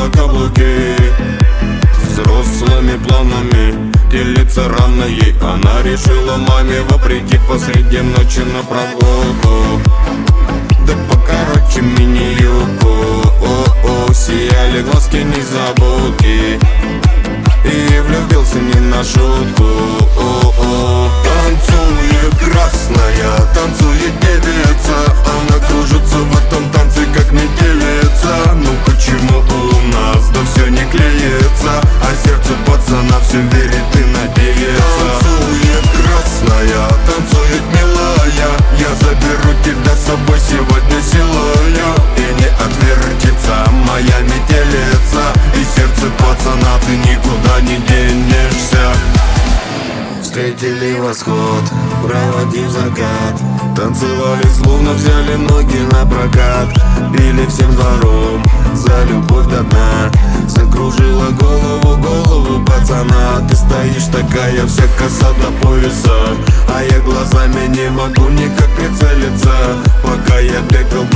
надела каблуки. Взрослыми планами делиться рано ей. Она решила маме вопреки посреди ночи на прогулку. Да покороче мини-юбку. О-о, сияли глазки незабудки. И влюбился не на шутку. О-о. Танцует красная, танцует девица. Она кружится в этом танце, как метелица. Ну почему у нас да все не клеится, а сердце пацана все верит и надеется. Танцует красная, танцует милая. Я заберу тебя с собой сегодня силою. И не отвертится моя метелица. И сердце пацана ты никуда не денешься. Встретили восход, проводив закат. Танцевали, словно взяли ноги на прокат. Пили всем двором за любовь до дна. Закружила голову пацана. Ты стоишь такая вся коса до пояса, а я глазами не могу никак прицелиться. Пока я бегал